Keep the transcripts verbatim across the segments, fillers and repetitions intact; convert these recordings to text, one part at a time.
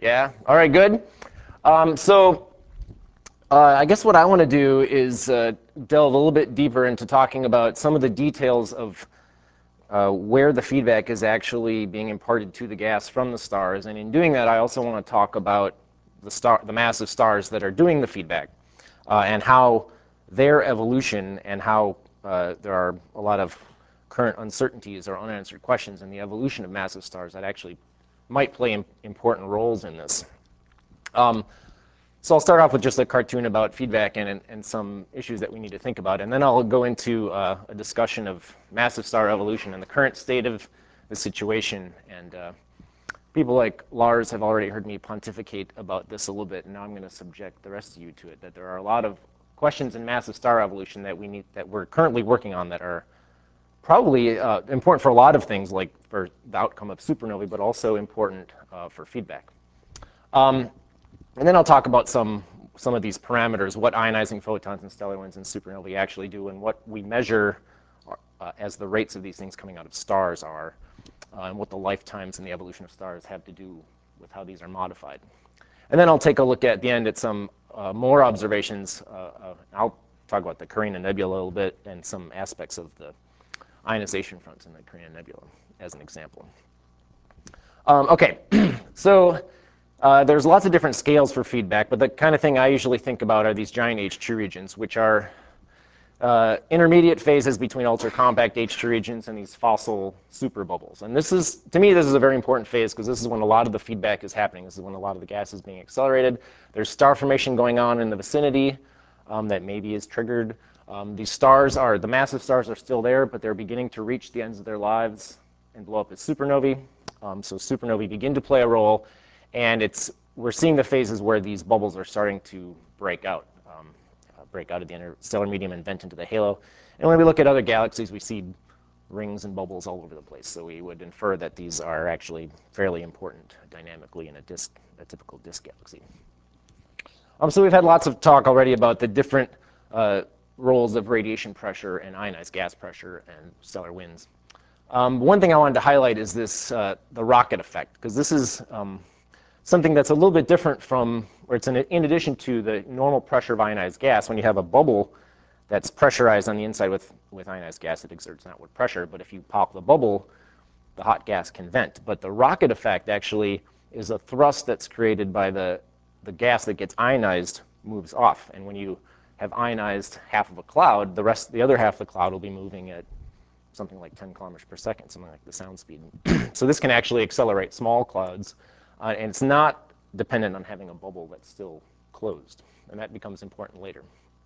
Yeah. All right. Good. Um, so uh, I guess what I want to do is uh, delve a little bit deeper into talking about some of the details of uh, where the feedback is actually being imparted to the gas from the stars, and in doing that, I also want to talk about the star, the massive stars that are doing the feedback, uh, and how their evolution and how uh, there are a lot of current uncertainties or unanswered questions in the evolution of massive stars that actually might play im- important roles in this. Um, so I'll start off with just a cartoon about feedback and, and some issues that we need to think about, and then I'll go into uh, a discussion of massive star evolution and the current state of the situation. And uh, people like Lars have already heard me pontificate about this a little bit, and now I'm going to subject the rest of you to it. That there are a lot of questions in massive star evolution that we need, that we're currently working on, that are probably uh, important for a lot of things, like for the outcome of supernovae, but also important uh, for feedback. Um, and then I'll talk about some some of these parameters, what ionizing photons and stellar winds and supernovae actually do, and what we measure uh, as the rates of these things coming out of stars are, uh, and what the lifetimes and the evolution of stars have to do with how these are modified. And then I'll take a look at the end at some uh, more observations. Uh, uh, I'll talk about the Carina Nebula a little bit and some aspects of the ionization fronts in the Carina Nebula as an example. Um, okay, so uh, there's lots of different scales for feedback, but the kind of thing I usually think about are these giant H two regions, which are uh, intermediate phases between ultra-compact H two regions and these fossil superbubbles. And this is, to me, this is a very important phase because this is when a lot of the feedback is happening. This is when a lot of the gas is being accelerated. There's star formation going on in the vicinity um, that maybe is triggered. Um, these stars are, the massive stars are still there, but they're beginning to reach the ends of their lives and blow up as supernovae. Um, so supernovae begin to play a role, and it's, we're seeing the phases where these bubbles are starting to break out. Um, break out of the interstellar medium and vent into the halo. And when we look at other galaxies, we see rings and bubbles all over the place. So we would infer that these are actually fairly important dynamically in a disk, a typical disk galaxy. Um, so we've had lots of talk already about the different uh, roles of radiation pressure and ionized gas pressure and stellar winds. Um, one thing I wanted to highlight is this, uh, the rocket effect, because this is um, something that's a little bit different from, where it's in, in addition to the normal pressure of ionized gas. When you have a bubble that's pressurized on the inside with, with ionized gas, it exerts an outward pressure. But if you pop the bubble, the hot gas can vent. But the rocket effect actually is a thrust that's created by the, the gas that gets ionized moves off. And when you have ionized half of a cloud, the rest, the other half of the cloud will be moving at something like ten kilometers per second, something like the sound speed. So this can actually accelerate small clouds. Uh, and it's not dependent on having a bubble that's still closed. And that becomes important later.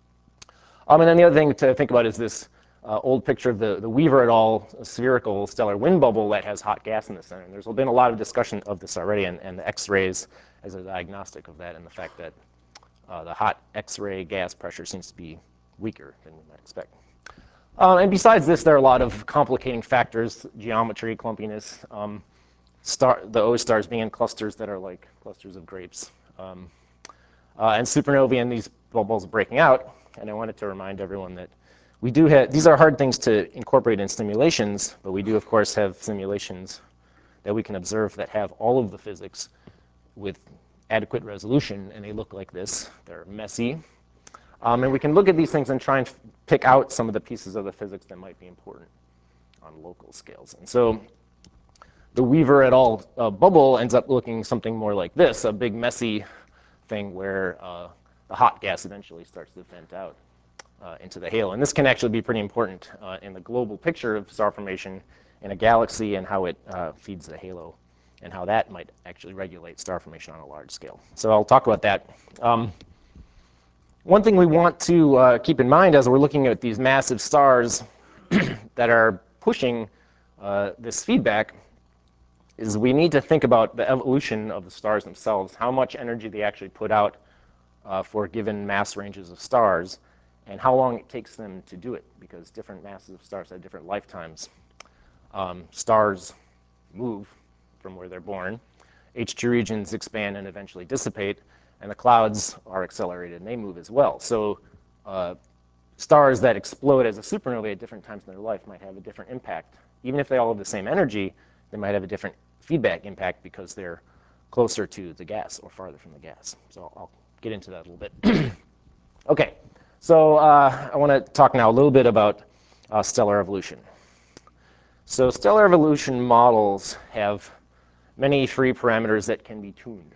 Um, and then the other thing to think about is this uh, old picture of the, the Weaver et al. Spherical stellar wind bubble that has hot gas in the center. And there's been a lot of discussion of this already, and, and the X-rays as a diagnostic of that, and the fact that uh, the hot X-ray gas pressure seems to be weaker than we might expect. Um, and besides this, there are a lot of complicating factors, geometry, clumpiness, um, star, the O stars being in clusters that are like clusters of grapes, um, uh, and supernovae and these bubbles breaking out. And I wanted to remind everyone that we do have, these are hard things to incorporate in simulations, but we do, of course, have simulations that we can observe that have all of the physics with adequate resolution, and they look like this. They're messy. Um, and we can look at these things and try and pick out some of the pieces of the physics that might be important on local scales. And so the Weaver et al. Uh, bubble ends up looking something more like this, a big messy thing where uh, the hot gas eventually starts to vent out uh, into the halo. And this can actually be pretty important uh, in the global picture of star formation in a galaxy and how it uh, feeds the halo and how that might actually regulate star formation on a large scale. So I'll talk about that. Um, One thing we want to uh, keep in mind as we're looking at these massive stars that are pushing uh, this feedback is we need to think about the evolution of the stars themselves, how much energy they actually put out uh, for given mass ranges of stars, and how long it takes them to do it, because different masses of stars have different lifetimes. Um, stars move from where they're born. H two regions expand and eventually dissipate, and the clouds are accelerated and they move as well. So uh, stars that explode as a supernova at different times in their life might have a different impact. Even if they all have the same energy, they might have a different feedback impact because their closer to the gas or farther from the gas. So I'll get into that a little bit. Okay, so uh, I want to talk now a little bit about uh, stellar evolution. So stellar evolution models have many free parameters that can be tuned.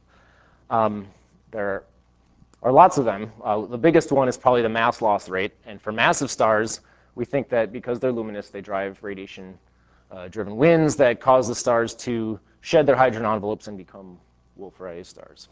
Um, there are lots of them. Uh, the biggest one is probably the mass loss rate. And for massive stars, we think that because they're luminous, they drive radiation-driven uh, winds that cause the stars to shed their hydrogen envelopes and become Wolf-Rayet stars.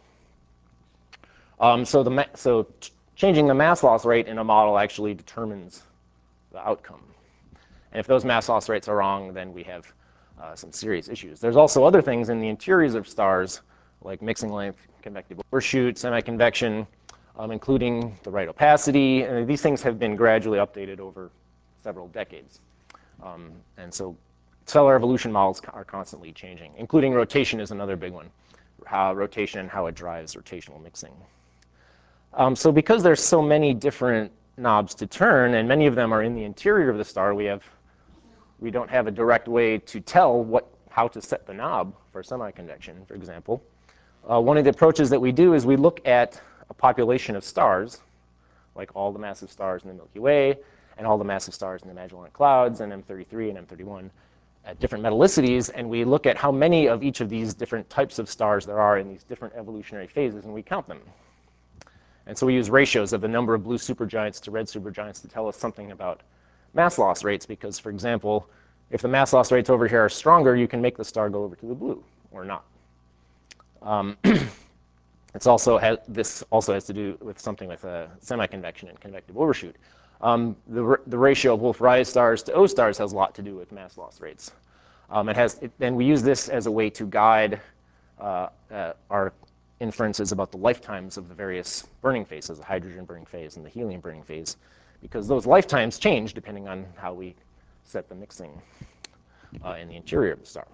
Um, so the so changing the mass loss rate in a model actually determines the outcome. And if those mass loss rates are wrong, then we have uh, some serious issues. There's also other things in the interiors of stars, like mixing length, convective overshoot, semiconvection, um, including the right opacity. And these things have been gradually updated over several decades. Um, and so stellar evolution models are constantly changing, including rotation is another big one, how rotation and how it drives rotational mixing. Um, so because there's so many different knobs to turn, and many of them are in the interior of the star, we have we don't have a direct way to tell what how to set the knob for semiconvection, for example. Uh, one of the approaches that we do is we look at a population of stars, like all the massive stars in the Milky Way, and all the massive stars in the Magellanic Clouds, and M thirty-three and M thirty-one, at different metallicities, and we look at how many of each of these different types of stars there are in these different evolutionary phases, and we count them. And so we use ratios of the number of blue supergiants to red supergiants to tell us something about mass loss rates, because, for example, if the mass loss rates over here are stronger, you can make the star go over to the blue, or not. Um, it's also has, this also has to do with something with uh, semiconvection and convective overshoot. Um, the, the ratio of Wolf-Rayet stars to O stars has a lot to do with mass loss rates. Um, it has, it, and we use this as a way to guide uh, uh, our inferences about the lifetimes of the various burning phases, the hydrogen burning phase and the helium burning phase, because those lifetimes change depending on how we set the mixing uh, in the interior of the star.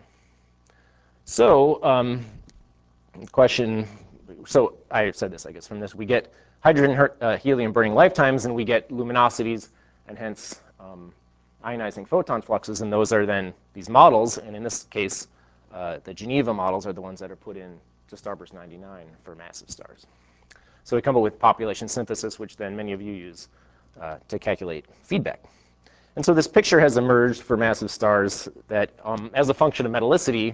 So, um, question, so I said this, I guess, from this, we get hydrogen, uh, helium burning lifetimes, and we get luminosities, and hence um, ionizing photon fluxes, and those are then these models, and in this case, uh, the Geneva models are the ones that are put in to Starburst ninety-nine for massive stars. So we come up with population synthesis, which then many of you use uh, to calculate feedback. And so this picture has emerged for massive stars that, um, as a function of metallicity,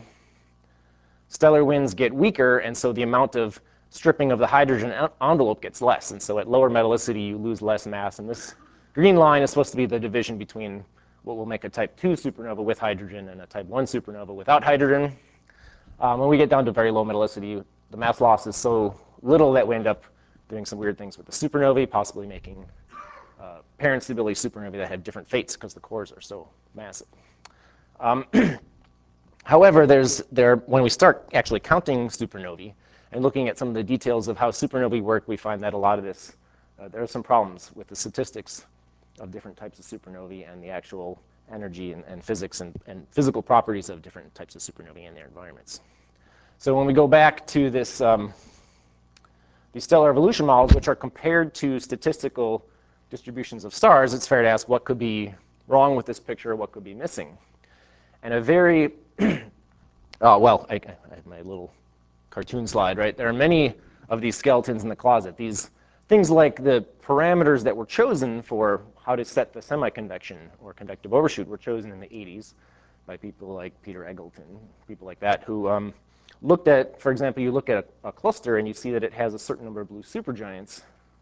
stellar winds get weaker, and so the amount of stripping of the hydrogen envelope gets less. And so at lower metallicity, you lose less mass. And this green line is supposed to be the division between what will make a type two supernova with hydrogen and a type one supernova without hydrogen. Um, when we get down to very low metallicity, the mass loss is so little that we end up doing some weird things with the supernovae, possibly making uh, parent stability supernovae that have different fates because the cores are so massive. Um, however, there's, there, when we start actually counting supernovae and looking at some of the details of how supernovae work, we find that a lot of this, uh, there are some problems with the statistics of different types of supernovae and the actual energy and, and physics and, and physical properties of different types of supernovae in their environments. So when we go back to this, um, these stellar evolution models, which are compared to statistical distributions of stars, it's fair to ask what could be wrong with this picture, what could be missing. And a very, oh, well, I, I have my little cartoon slide, right? There are many of these skeletons in the closet. These things like the parameters that were chosen for how to set the semiconvection or convective overshoot were chosen in the eighties by people like Peter Eggleton, people like that, who um, looked at, for example, you look at a, a cluster and you see that it has a certain number of blue supergiants,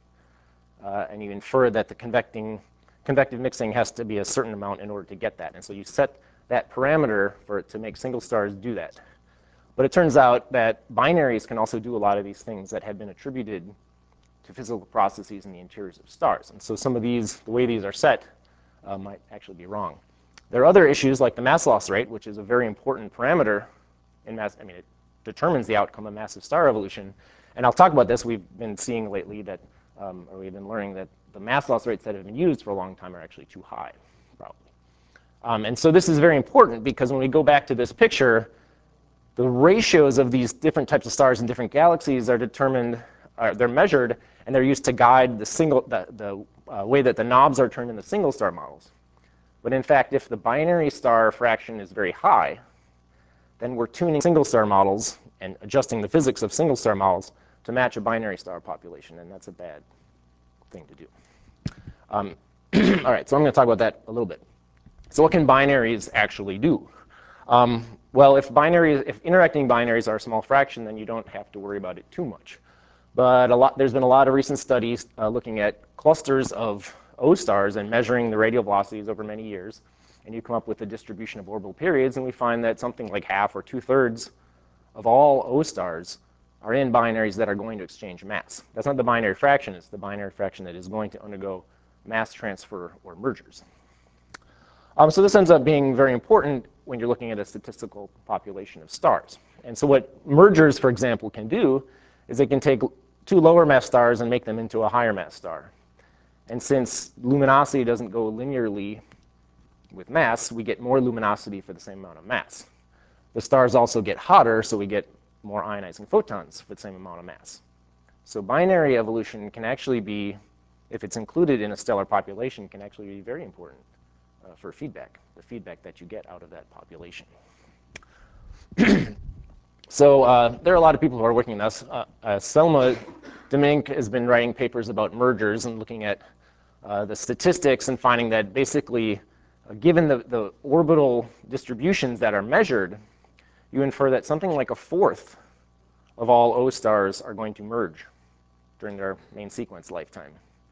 uh, and you infer that the convecting, convective mixing has to be a certain amount in order to get that. And so you set that parameter for it to make single stars do that. But it turns out that binaries can also do a lot of these things that have been attributed to physical processes in the interiors of stars. And so some of these, the way these are set, uh, might actually be wrong. There are other issues like the mass loss rate, which is a very important parameter in mass, I mean, it determines the outcome of massive star evolution. And I'll talk about this. We've been seeing lately that, um, or we've been learning that the mass loss rates that have been used for a long time are actually too high, probably. Um, and so this is very important because when we go back to this picture, the ratios of these different types of stars in different galaxies are determined, uh, they're measured, and they're used to guide the single, the, the uh, way that the knobs are turned in the single star models. But in fact, if the binary star fraction is very high, then we're tuning single star models, and adjusting the physics of single star models to match a binary star population, and that's a bad thing to do. Um, all right, so I'm going to talk about that a little bit. So what can binaries actually do? Um, well, if binaries, if interacting binaries are a small fraction, then you don't have to worry about it too much. But a lot, there's been a lot of recent studies uh, looking at clusters of O stars and measuring the radial velocities over many years. And you come up with a distribution of orbital periods, and we find that something like half or two-thirds of all O stars are in binaries that are going to exchange mass. That's not the binary fraction, it's the binary fraction that is going to undergo mass transfer or mergers. Um, so this ends up being very important when you're looking at a statistical population of stars. And so what mergers, for example, can do is they can take two lower mass stars and make them into a higher mass star. And since luminosity doesn't go linearly with mass, we get more luminosity for the same amount of mass. The stars also get hotter, so we get more ionizing photons for the same amount of mass. So binary evolution can actually be, if it's included in a stellar population, can actually be very important uh, for feedback, the feedback that you get out of that population. So uh, there are a lot of people who are working on this. Uh, uh, Selma Dominic has been writing papers about mergers and looking at uh, the statistics and finding that basically, uh, given the, the orbital distributions that are measured, you infer that something like a fourth of all O stars are going to merge during their main sequence lifetime.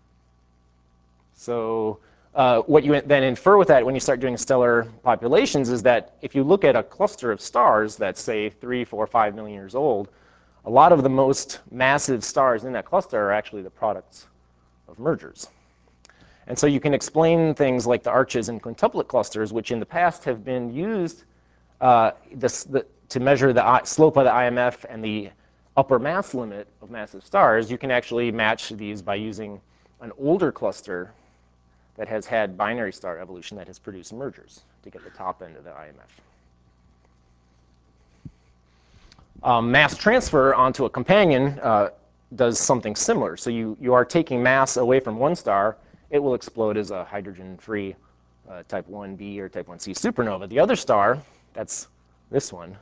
So uh, what you then infer with that when you start doing stellar populations is that if you look at a cluster of stars that's, say, three, four, five million years old, a lot of the most massive stars in that cluster are actually the products of mergers. And so you can explain things like the arches and quintuplet clusters, which in the past have been used uh, this, the, to measure the slope of the I M F and the upper mass limit of massive stars. You can actually match these by using an older cluster that has had binary star evolution that has produced mergers to get the top end of the I M F. Um, mass transfer onto a companion uh, does something similar. So you, you are taking mass away from one star. It will explode as a hydrogen-free uh, type one b or type one c supernova. The other star, that's this one,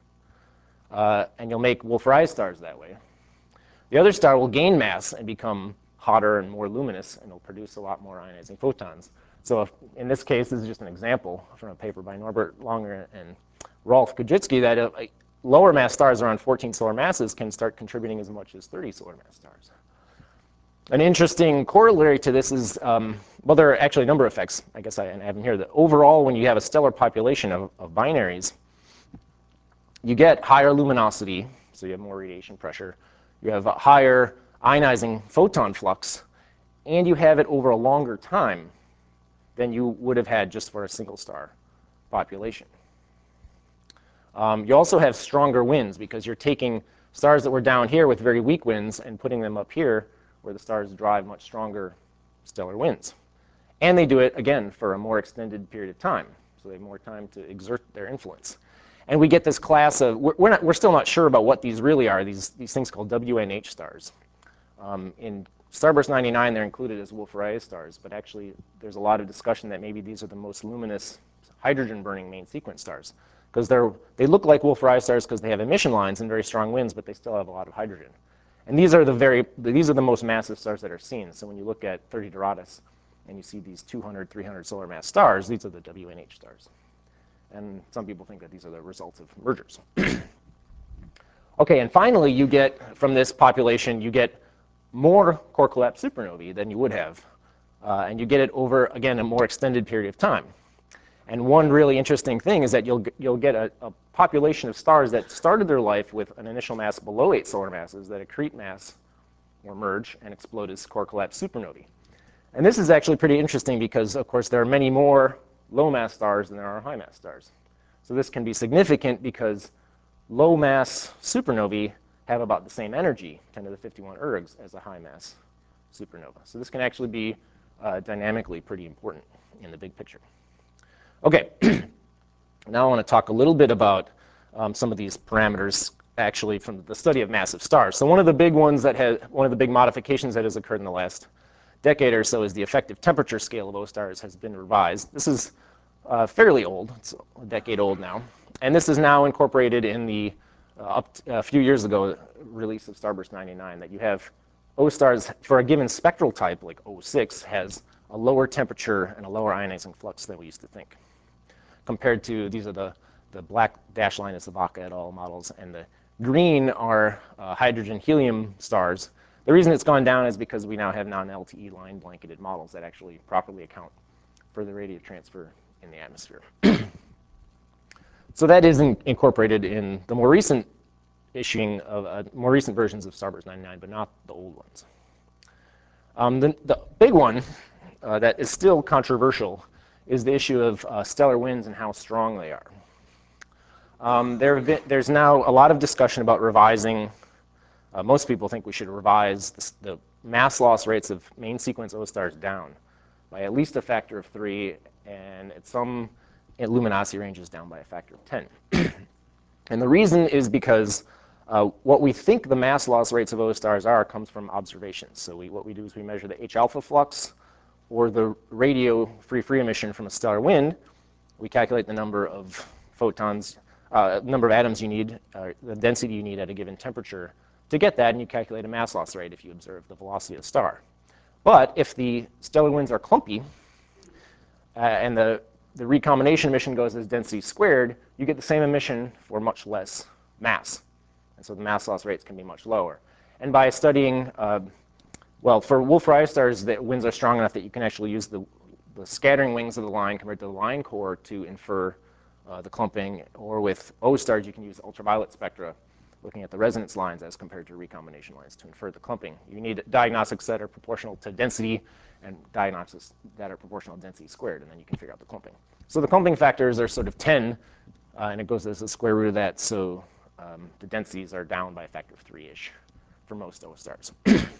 uh, and you'll make Wolf-Rayet stars that way. The other star will gain mass and become hotter and more luminous, and it'll produce a lot more ionizing photons. So if, in this case, this is just an example from a paper by Norbert Langer and Rolf Kudrycki that uh, lower mass stars around fourteen solar masses can start contributing as much as thirty solar mass stars. An interesting corollary to this is, um, well, there are actually a number of effects. I guess I have them here. That overall, when you have a stellar population of, of binaries, you get higher luminosity, so you have more radiation pressure. You have a higher ionizing photon flux, and you have it over a longer time than you would have had just for a single star population. Um, you also have stronger winds because you're taking stars that were down here with very weak winds and putting them up here where the stars drive much stronger stellar winds. And they do it, again, for a more extended period of time, so they have more time to exert their influence. And we get this class of, we're, we're, not, we're still not sure about what these really are, these, these things called W N H stars. Um, in Starburst ninety-nine, they're included as Wolf-Rayet stars, but actually there's a lot of discussion that maybe these are the most luminous hydrogen-burning main sequence stars. Because they're, they look like Wolf-Rayet stars because they have emission lines and very strong winds, but they still have a lot of hydrogen. And these are the very, these are the most massive stars that are seen. So when you look at thirty Doradus and you see these two hundred, three hundred solar mass stars, these are the W N H stars. And some people think that these are the results of mergers. Okay, and finally, you get, from this population, you get more core collapse supernovae than you would have. Uh, and you get it over, again, a more extended period of time. And one really interesting thing is that you'll, you'll get a, a population of stars that started their life with an initial mass below eight solar masses that accrete mass or merge and explode as core collapse supernovae. And this is actually pretty interesting because, of course, there are many more low mass stars than there are high mass stars. So this can be significant because low mass supernovae have about the same energy, ten to the fifty-one ergs, as a high mass supernova. So this can actually be uh, dynamically pretty important in the big picture. Okay, now I want to talk a little bit about um, some of these parameters actually from the study of massive stars. So one of the big ones that has, one of the big modifications that has occurred in the last decade or so is the effective temperature scale of O stars has been revised. This is uh, fairly old, it's a decade old now. And this is now incorporated in the uh, up t a few years ago, release of Starburst ninety-nine, that you have O stars for a given spectral type, like O six, has a lower temperature and a lower ionizing flux than we used to think. Compared to, these are the, the black dashed line is the Vaca et al. Models, and the green are uh, hydrogen helium stars. The reason it's gone down is because we now have non-L T E line blanketed models that actually properly account for the radiative transfer in the atmosphere. So that is in, incorporated in the more recent issuing of uh, more recent versions of Starburst ninety-nine, but not the old ones. Um, the, the big one uh, that is still controversial is the issue of uh, stellar winds and how strong they are. Um, there been, there's now a lot of discussion about revising. Uh, most people think we should revise the, the mass loss rates of main sequence O stars down by at least a factor of three, and at some luminosity ranges down by a factor of ten. And the reason is because uh, what we think the mass loss rates of O stars are comes from observations. So we, what we do is we measure the H alpha flux or the radio free free emission from a stellar wind. We calculate the number of photons, uh, number of atoms you need, uh, the density you need at a given temperature to get that, and you calculate a mass loss rate if you observe the velocity of the star. But if the stellar winds are clumpy, uh, and the, the recombination emission goes as density squared, you get the same emission for much less mass. And so the mass loss rates can be much lower. And by studying, uh, well, for Wolf-Rayet stars, the winds are strong enough that you can actually use the, the scattering wings of the line compared to the line core to infer uh, the clumping. Or with O stars, you can use ultraviolet spectra, looking at the resonance lines as compared to recombination lines to infer the clumping. You need diagnostics that are proportional to density and diagnostics that are proportional to density squared, and then you can figure out the clumping. So the clumping factors are sort of ten, uh, and it goes as the square root of that, so um, the densities are down by a factor of three-ish for most O stars.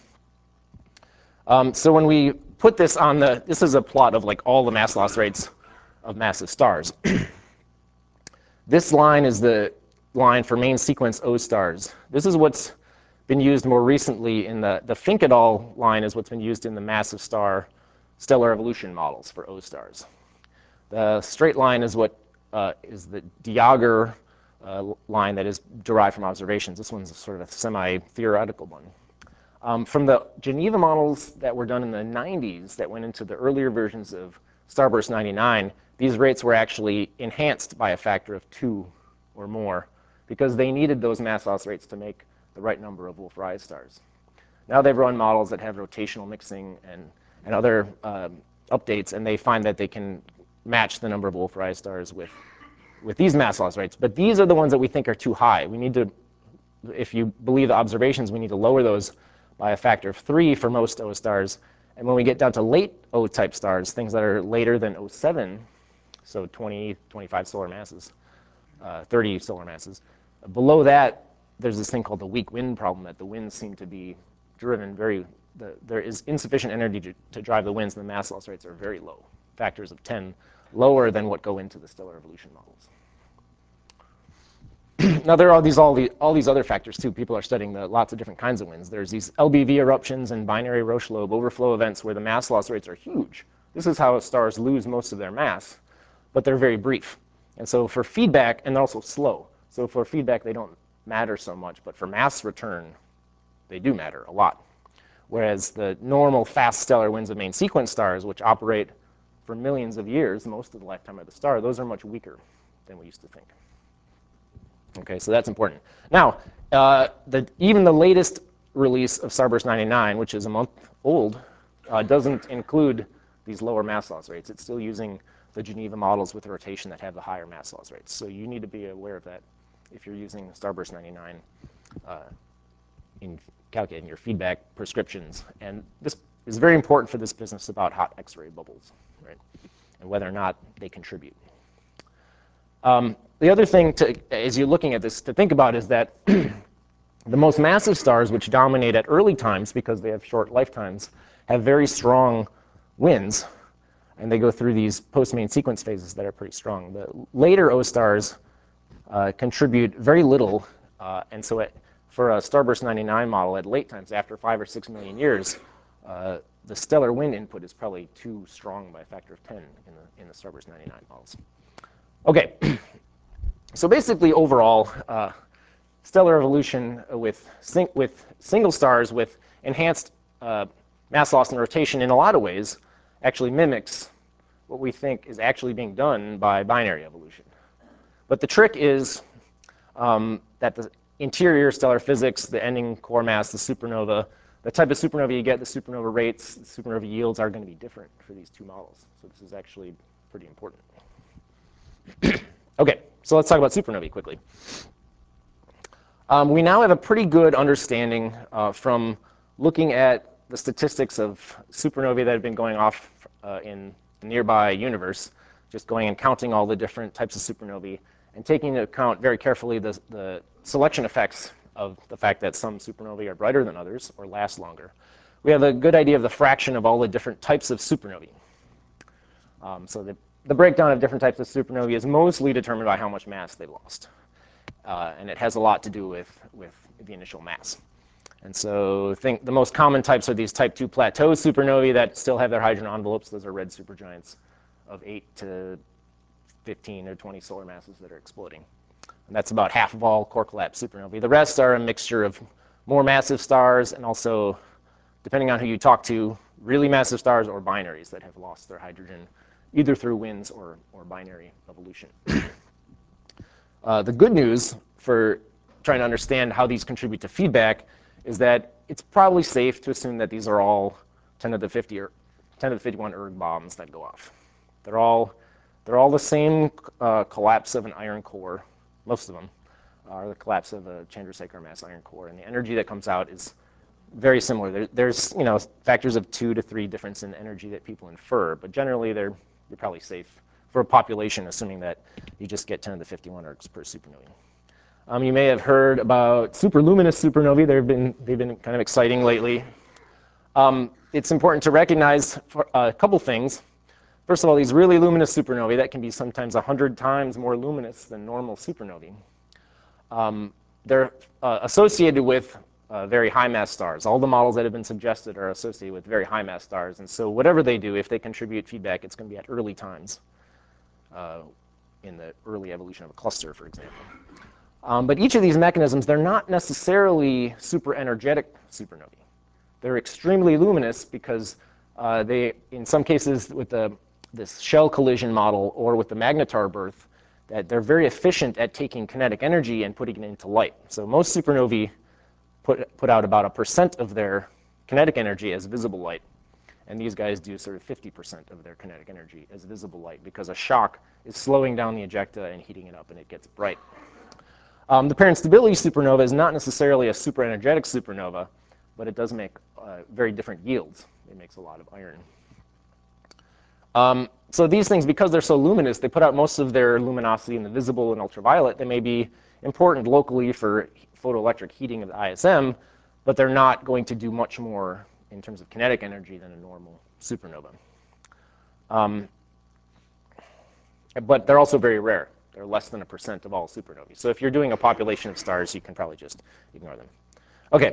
um, so when we put this on the, this is a plot of like all the mass loss rates of massive stars. This line is the line for main sequence O stars. This is what's been used more recently in the, the Fink et al. Line is what's been used in the massive star stellar evolution models for O stars. The straight line is what uh, is the Diager uh, line that is derived from observations. This one's sort of a semi-theoretical one. Um, from the Geneva models that were done in the nineties that went into the earlier versions of Starburst ninety-nine, these rates were actually enhanced by a factor of two or more because they needed those mass loss rates to make the right number of Wolf-Rayet stars. Now they've run models that have rotational mixing and, and other uh, updates, and they find that they can match the number of Wolf-Rayet stars with, with these mass loss rates. But these are the ones that we think are too high. We need to, if you believe the observations, we need to lower those by a factor of three for most O stars. And when we get down to late O-type stars, things that are later than O seven, so twenty, twenty-five solar masses, uh, thirty solar masses, below that, there's this thing called the weak wind problem, that the winds seem to be driven very, the, there is insufficient energy to, to drive the winds, and the mass loss rates are very low, factors of ten, lower than what go into the stellar evolution models. Now there are these, all, the, all these other factors too. People are studying the, lots of different kinds of winds. There's these L B V eruptions and binary Roche lobe overflow events where the mass loss rates are huge. This is how stars lose most of their mass, but they're very brief. And so for feedback, and they're also slow. So for feedback, they don't matter so much, but for mass return, they do matter a lot. Whereas the normal fast stellar winds of main sequence stars, which operate for millions of years, most of the lifetime of the star, those are much weaker than we used to think. Okay, so that's important. Now, uh, the, even the latest release of Starburst ninety-nine, which is a month old, uh, doesn't include these lower mass loss rates. It's still using the Geneva models with rotation that have the higher mass loss rates. So you need to be aware of that if you're using Starburst ninety-nine uh, in calculating your feedback prescriptions. And this is very important for this business about hot X-ray bubbles, right? And whether or not they contribute. Um, the other thing, to, as you're looking at this, to think about is that the most massive stars, which dominate at early times because they have short lifetimes, have very strong winds, and they go through these post-main sequence phases that are pretty strong. The later O stars uh, contribute very little, uh, and so it, for a Starburst ninety-nine model at late times, after five or six million years, uh, the stellar wind input is probably too strong by a factor of ten in the, in the Starburst ninety-nine models. Okay, so basically overall, uh, stellar evolution with, sing with single stars with enhanced uh, mass loss and rotation in a lot of ways actually mimics what we think is actually being done by binary evolution. But the trick is um, that the interior stellar physics, the ending core mass, the supernova, the type of supernova you get, the supernova rates, the supernova yields are going to be different for these two models. So this is actually pretty important. Okay, so let's talk about supernovae quickly. Um, we now have a pretty good understanding uh, from looking at the statistics of supernovae that have been going off uh, in the nearby universe, just going and counting all the different types of supernovae and taking into account very carefully the, the selection effects of the fact that some supernovae are brighter than others or last longer. We have a good idea of the fraction of all the different types of supernovae. Um, so the, the breakdown of different types of supernovae is mostly determined by how much mass they lost. Uh, and it has a lot to do with, with the initial mass. And so think the most common types are these type two plateau supernovae that still have their hydrogen envelopes. Those are red supergiants of eight to fifteen or twenty solar masses that are exploding. And that's about half of all core collapse supernovae. The rest are a mixture of more massive stars and also, depending on who you talk to, really massive stars or binaries that have lost their hydrogen either through winds or, or binary evolution. Uh, the good news for trying to understand how these contribute to feedback is that it's probably safe to assume that these are all ten to the fifty or ten to the fifty-one erg bombs that go off. They're all, they're all the same uh, collapse of an iron core. Most of them are the collapse of a Chandrasekhar mass iron core, and the energy that comes out is very similar. There, there's you know factors of two to three difference in energy that people infer, but generally they're you're probably safe for a population, assuming that you just get ten to the fifty-one ergs per supernovae. Um, you may have heard about superluminous supernovae. They've been, they've been kind of exciting lately. Um, it's important to recognize for, uh, a couple things. First of all, these really luminous supernovae that can be sometimes one hundred times more luminous than normal supernovae. Um, they're uh, associated with uh, very high mass stars. All the models that have been suggested are associated with very high mass stars. And so whatever they do, if they contribute feedback, it's going to be at early times uh, in the early evolution of a cluster, for example. Um, but each of these mechanisms, they're not necessarily super energetic supernovae. They're extremely luminous because uh, they, in some cases with the, this shell collision model or with the magnetar birth, that they're very efficient at taking kinetic energy and putting it into light. So most supernovae put, put out about a percent of their kinetic energy as visible light. And these guys do sort of fifty percent of their kinetic energy as visible light because a shock is slowing down the ejecta and heating it up and it gets bright. Um, the parent stability supernova is not necessarily a super energetic supernova, but it does make uh, very different yields. It makes a lot of iron. Um, so these things, because they're so luminous, they put out most of their luminosity in the visible and ultraviolet. They may be important locally for photoelectric heating of the I S M, but they're not going to do much more in terms of kinetic energy than a normal supernova. Um, but they're also very rare. They're less than a percent of all supernovae. So if you're doing a population of stars, you can probably just ignore them. Okay.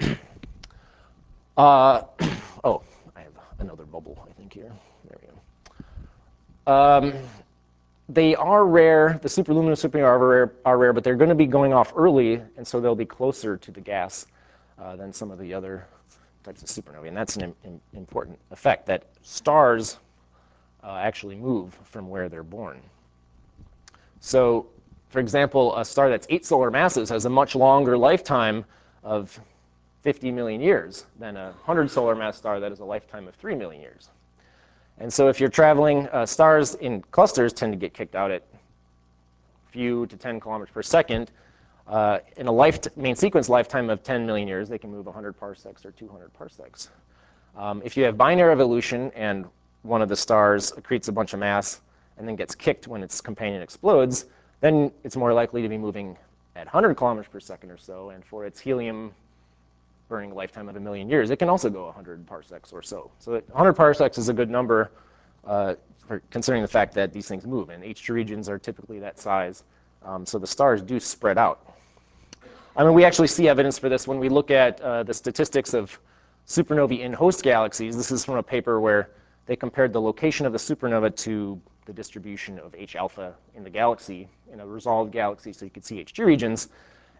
Uh, oh, I have another bubble, I think, here. There we go. Um, they are rare. The superluminous supernovae are rare, are rare, but they're going to be going off early, and so they'll be closer to the gas uh, than some of the other types of supernovae. And that's an im important effect, that stars uh, actually move from where they're born. So, for example, a star that's eight solar masses has a much longer lifetime of fifty million years than a one hundred solar mass star that has a lifetime of three million years. And so if you're traveling, uh, stars in clusters tend to get kicked out at few to ten kilometers per second. Uh, in a life main sequence lifetime of ten million years, they can move one hundred parsecs or two hundred parsecs. Um, if you have binary evolution and one of the stars accretes a bunch of mass and then gets kicked when its companion explodes, then it's more likely to be moving at one hundred kilometers per second or so, and for its helium burning lifetime of a million years, it can also go one hundred parsecs or so. So one hundred parsecs is a good number uh, for considering the fact that these things move, and H two regions are typically that size. Um, so the stars do spread out. I mean, we actually see evidence for this when we look at uh, the statistics of supernovae in host galaxies. This is from a paper where they compared the location of the supernova to the distribution of H alpha in the galaxy, in a resolved galaxy, so you could see H two regions.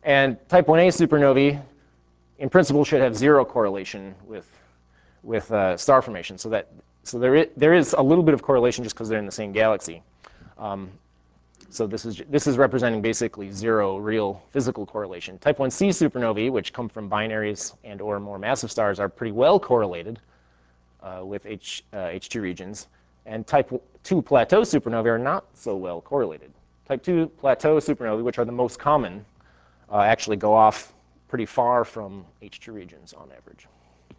And type one A supernovae, in principle, should have zero correlation with, with uh, star formation. So, that, so there, is, there is a little bit of correlation just because they're in the same galaxy. Um, so this is, this is representing basically zero real physical correlation. Type one C supernovae, which come from binaries and or more massive stars, are pretty well correlated uh, with H, uh, H two regions. And type two plateau supernovae are not so well correlated. Type two plateau supernovae, which are the most common, uh, actually go off pretty far from H two regions on average.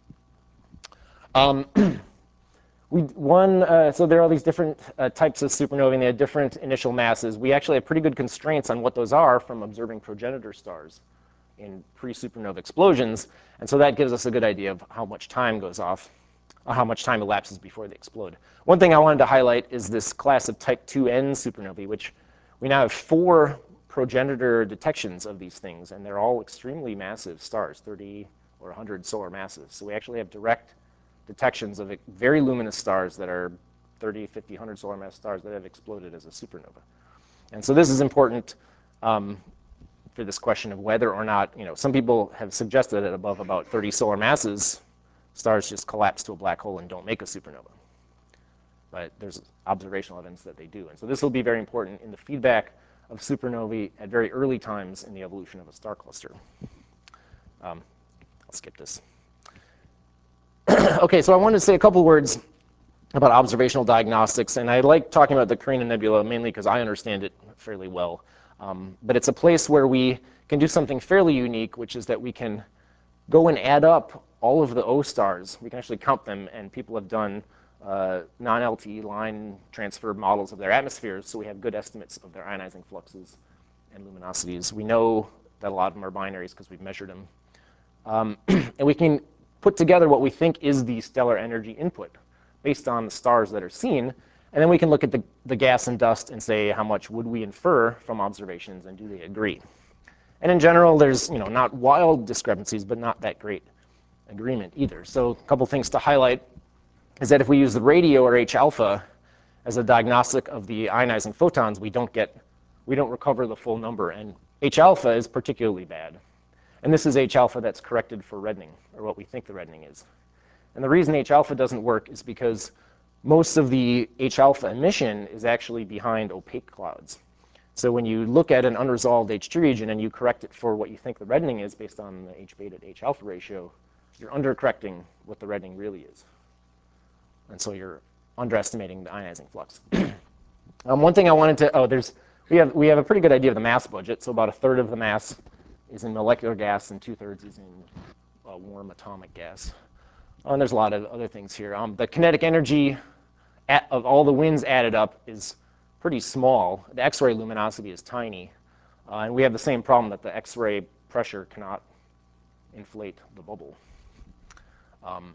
Um, we, one, uh, so there are all these different uh, types of supernovae, and they have different initial masses. We actually have pretty good constraints on what those are from observing progenitor stars in pre-supernova explosions, and so that gives us a good idea of how much time goes off, or how much time elapses before they explode. One thing I wanted to highlight is this class of type two N supernovae, which we now have four progenitor detections of these things, and they're all extremely massive stars, thirty or one hundred solar masses. So we actually have direct detections of very luminous stars that are thirty, fifty, one hundred solar mass stars that have exploded as a supernova. And so this is important um, for this question of whether or not, you know, some people have suggested that above about thirty solar masses, stars just collapse to a black hole and don't make a supernova. But there's observational evidence that they do. And so this will be very important in the feedback of supernovae at very early times in the evolution of a star cluster. Um, I'll skip this. Okay, so I wanted to say a couple words about observational diagnostics, and I like talking about the Carina Nebula mainly because I understand it fairly well. Um, but it's a place where we can do something fairly unique, which is that we can go and add up all of the O stars. We can actually count them, and people have done uh, non-L T E line transfer models of their atmospheres, so we have good estimates of their ionizing fluxes and luminosities. We know that a lot of them are binaries because we've measured them. Um, and we can put together what we think is the stellar energy input based on the stars that are seen, and then we can look at the, the gas and dust and say how much would we infer from observations, and do they agree. And in general, there's, you know, not wild discrepancies, but not that great agreement either. So a couple things to highlight is that if we use the radio or H alpha as a diagnostic of the ionizing photons, we don't get, we don't recover the full number, and H alpha is particularly bad. And this is H alpha that's corrected for reddening, or what we think the reddening is. And the reason H alpha doesn't work is because most of the H alpha emission is actually behind opaque clouds. So when you look at an unresolved H two region and you correct it for what you think the reddening is based on the H beta to H alpha ratio, you're undercorrecting what the reddening really is. And so you're underestimating the ionizing flux. um, one thing I wanted to, oh, there's, we have, we have a pretty good idea of the mass budget. So about a third of the mass is in molecular gas and two thirds is in uh, warm atomic gas. Oh, and there's a lot of other things here. Um, the kinetic energy at, of all the winds added up is pretty small. The X-ray luminosity is tiny. Uh, and we have the same problem that the X-ray pressure cannot inflate the bubble. Um,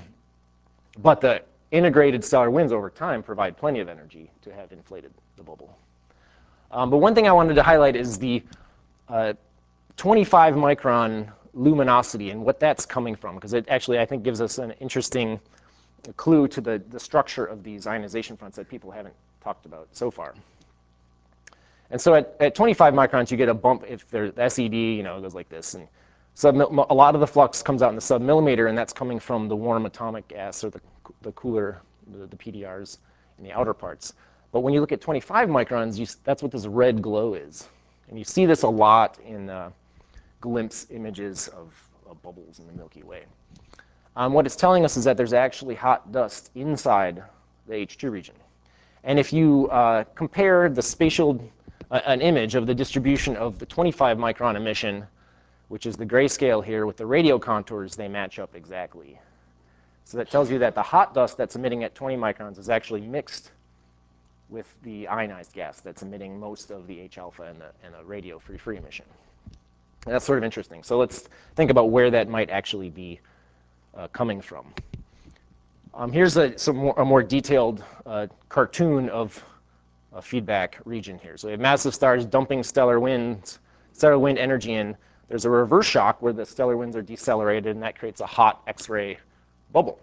but the integrated stellar winds over time provide plenty of energy to have inflated the bubble. Um, but one thing I wanted to highlight is the uh, twenty-five micron luminosity and what that's coming from, because it actually, I think, gives us an interesting clue to the, the structure of these ionization fronts that people haven't talked about so far. And so at, at twenty-five microns, you get a bump if there's the S E D, you know, it goes like this. And sub, a lot of the flux comes out in the submillimeter, and that's coming from the warm atomic gas, or the, the cooler, the, the P D Rs in the outer parts. But when you look at twenty-five microns, you, that's what this red glow is. And you see this a lot in uh, glimpse images of, of bubbles in the Milky Way. Um, what it's telling us is that there's actually hot dust inside the H two region. And if you uh, compare the spatial, uh, an image of the distribution of the twenty-five micron emission, which is the grayscale here, with the radio contours, they match up exactly. So that tells you that the hot dust that's emitting at twenty microns is actually mixed with the ionized gas that's emitting most of the H alpha and the, and the radio free free emission. And that's sort of interesting. So let's think about where that might actually be uh, coming from. Um, here's a, some more, a more detailed uh, cartoon of a feedback region here. So we have massive stars dumping stellar winds, stellar wind energy in. There's a reverse shock where the stellar winds are decelerated, and that creates a hot X-ray bubble.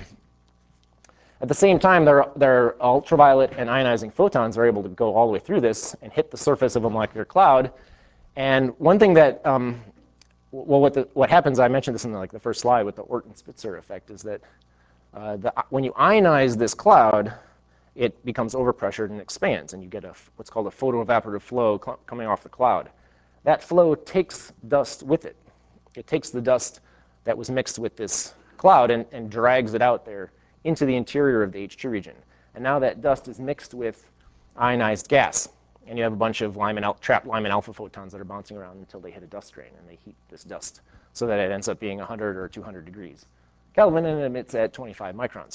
At the same time, their, their ultraviolet and ionizing photons are able to go all the way through this and hit the surface of a molecular cloud. And one thing that, um, well, what, the, what happens, I mentioned this in the, like the first slide with the Orton-Spitzer effect, is that uh, the, when you ionize this cloud, it becomes overpressured and expands, and you get a, what's called a photoevaporative flow coming off the cloud. That flow takes dust with it. It takes the dust that was mixed with this cloud and, and drags it out there into the interior of the H two region. And now that dust is mixed with ionized gas. And you have a bunch of Lyman trapped Lyman alpha photons that are bouncing around until they hit a dust strain, and they heat this dust so that it ends up being one hundred or two hundred degrees Kelvin, and it emits at twenty-five microns.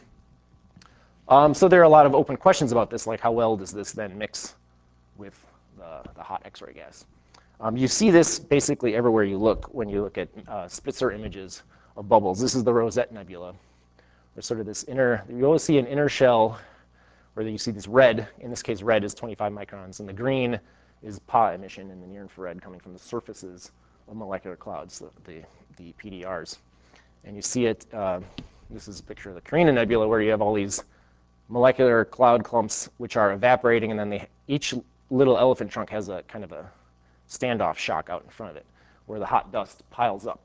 um, so there are a lot of open questions about this, like how well does this then mix with the, the hot X-ray gas? Um, you see this basically everywhere you look when you look at uh, Spitzer images of bubbles. This is the Rosette Nebula. There's sort of this inner, you always see an inner shell where you see this red. In this case, red is twenty-five microns, and the green is P A emission in the near infrared coming from the surfaces of molecular clouds, the, the, the P D Rs. And you see it, uh, this is a picture of the Carina Nebula where you have all these molecular cloud clumps which are evaporating, and then they, each little elephant trunk has a kind of a standoff shock out in front of it where the hot dust piles up.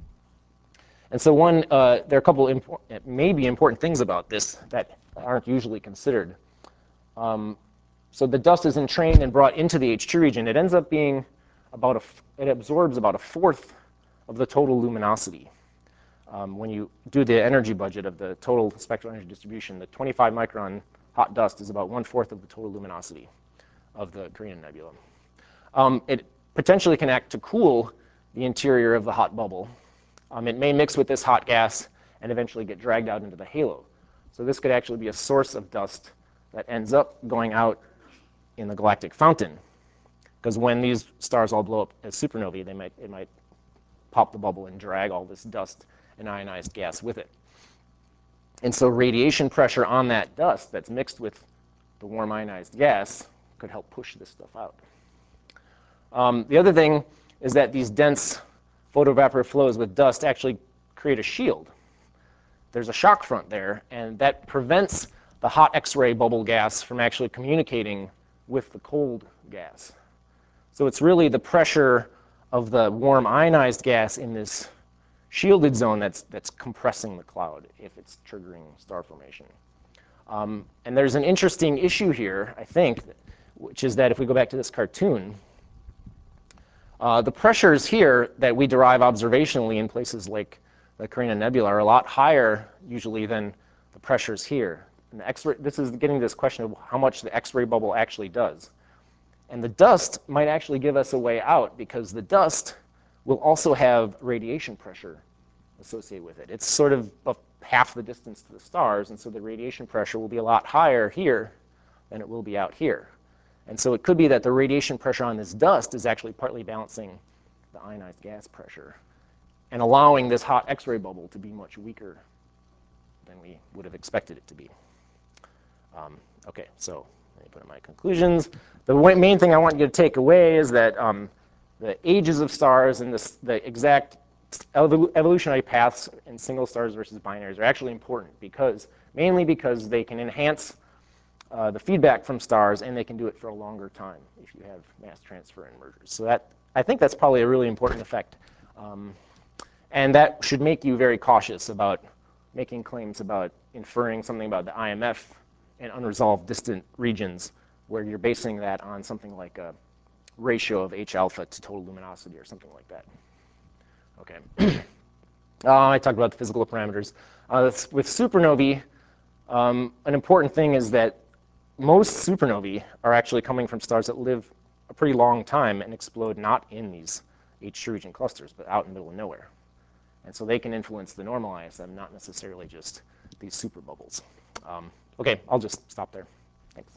And so one, uh, there are a couple impor maybe important things about this that aren't usually considered. Um, so the dust is entrained and brought into the H two region. It ends up being about a, it absorbs about a fourth of the total luminosity. Um, when you do the energy budget of the total spectral energy distribution, the twenty-five micron hot dust is about one fourth of the total luminosity of the Carina Nebula. Um, it potentially can act to cool the interior of the hot bubble. Um, it may mix with this hot gas and eventually get dragged out into the halo. So this could actually be a source of dust that ends up going out in the galactic fountain. Because when these stars all blow up as supernovae, they might, it might pop the bubble and drag all this dust and ionized gas with it. And so radiation pressure on that dust that's mixed with the warm ionized gas could help push this stuff out. Um, the other thing is that these dense photoevaporative flows with dust actually create a shield. There's a shock front there, and that prevents the hot X-ray bubble gas from actually communicating with the cold gas. So it's really the pressure of the warm ionized gas in this shielded zone that's, that's compressing the cloud if it's triggering star formation. Um, and there's an interesting issue here, I think, which is that if we go back to this cartoon, Uh, the pressures here that we derive observationally in places like the Carina Nebula are a lot higher usually than the pressures here. And the X-ray, this is getting to this question of how much the X-ray bubble actually does. And the dust might actually give us a way out because the dust will also have radiation pressure associated with it. It's sort of a half the distance to the stars, and so the radiation pressure will be a lot higher here than it will be out here. And so it could be that the radiation pressure on this dust is actually partly balancing the ionized gas pressure and allowing this hot X-ray bubble to be much weaker than we would have expected it to be. Um, okay, so let me put in my conclusions. The main thing I want you to take away is that um, the ages of stars and this, the exact evolutionary paths in single stars versus binaries are actually important because, mainly because they can enhance Uh, the feedback from stars, and they can do it for a longer time if you have mass transfer and mergers. So that, I think that's probably a really important effect. Um, and that should make you very cautious about making claims about inferring something about the I M F in unresolved distant regions where you're basing that on something like a ratio of H alpha to total luminosity or something like that. Okay. uh, I talked about the physical parameters. Uh, with supernovae, um, an important thing is that most supernovae are actually coming from stars that live a pretty long time and explode not in these H two region clusters, but out in the middle of nowhere. And so they can influence the normal I S M, not necessarily just these super bubbles. Um, okay, I'll just stop there. Thanks.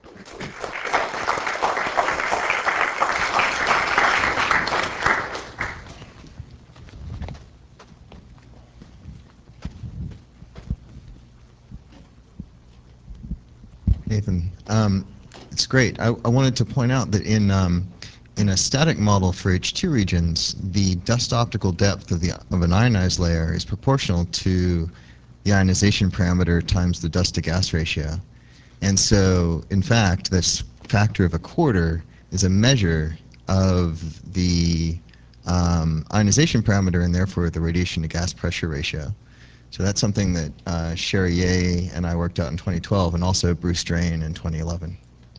Nathan, um, it's great. I, I wanted to point out that in um, in a static model for H two regions, the dust optical depth of the of an ionized layer is proportional to the ionization parameter times the dust to gas ratio. And so, in fact, this factor of a quarter is a measure of the um, ionization parameter and therefore the radiation to gas pressure ratio. So that's something that uh, Sherry Yeh and I worked out in twenty twelve, and also Bruce Drain in twenty eleven.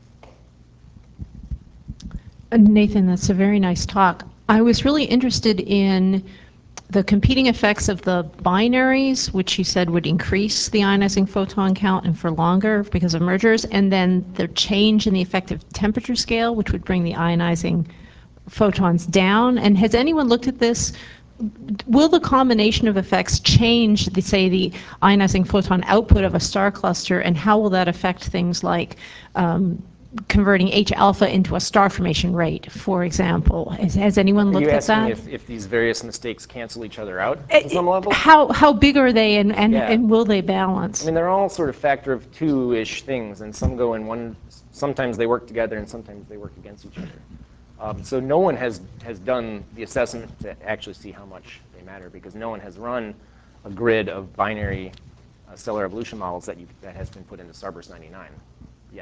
Uh, Nathan, that's a very nice talk. I was really interested in the competing effects of the binaries, which you said would increase the ionizing photon count and for longer because of mergers, and then the change in the effective temperature scale, which would bring the ionizing photons down. And has anyone looked at this? Will the combination of effects change, the, say, the ionizing photon output of a star cluster, and how will that affect things like um, converting H alpha into a star formation rate, for example? Has, has anyone Are looked you at asking that? if, if these various mistakes cancel each other out to some level? How, how big are they, and, and, Yeah. and will they balance? I mean, they're all sort of factor of two-ish things, and some go in one, sometimes they work together and sometimes they work against each other. Um, so no one has, has done the assessment to actually see how much they matter, because no one has run a grid of binary uh, stellar evolution models that, you, that has been put into Starburst ninety-nine yet.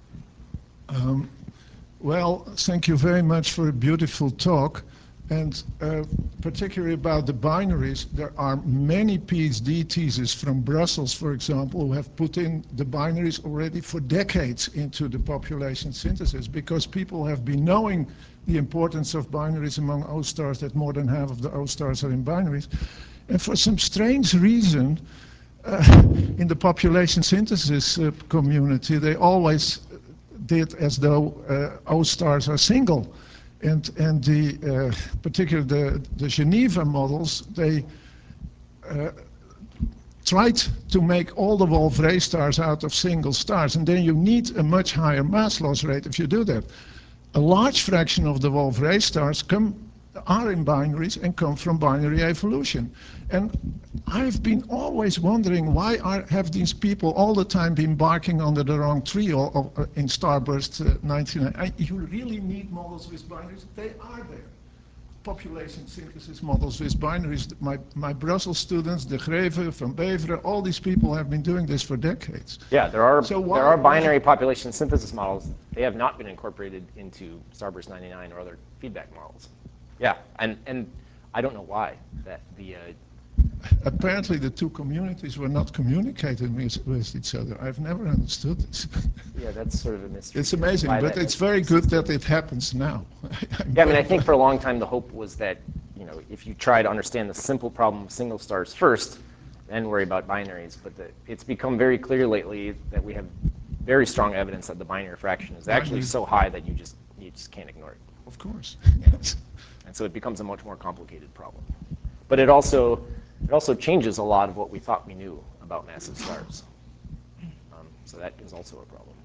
Um, well, thank you very much for a beautiful talk. And uh, particularly about the binaries, there are many PhD theses from Brussels, for example, who have put in the binaries already for decades into the population synthesis, because people have been knowing the importance of binaries among O stars, that more than half of the O stars are in binaries. And for some strange reason, uh, in the population synthesis uh, community, they always did as though uh, O stars are single. And, and the, uh, particularly the, the Geneva models, they uh, tried to make all the Wolf-Rayet stars out of single stars, and then you need a much higher mass loss rate if you do that. A large fraction of the Wolf-Rayet stars come, are in binaries and come from binary evolution. And I've been always wondering, why are, have these people all the time been barking under the wrong tree or, or, uh, in Starburst uh, ninety-nine? You really need models with binaries. They are there. Population synthesis models with binaries. My, my Brussels students, De Greve, Van Beveren, all these people have been doing this for decades. Yeah, there are, So why, there are binary why? population synthesis models. They have not been incorporated into Starburst ninety-nine or other feedback models. Yeah, and, and I don't know why that the uh, Apparently the two communities were not communicating with, with each other. I've never understood this. yeah, that's sort of a mystery. It's amazing, why but that it's very good existed. that it happens now. Yeah, I mean, I think for a long time the hope was that, you know, if you try to understand the simple problem of single stars first, then worry about binaries. But the, it's become very clear lately that we have very strong evidence that the binary fraction is actually Binary. so high that you just you just can't ignore it. Of course. And so it becomes a much more complicated problem. But it also it also changes a lot of what we thought we knew about massive stars. Um, so that is also a problem.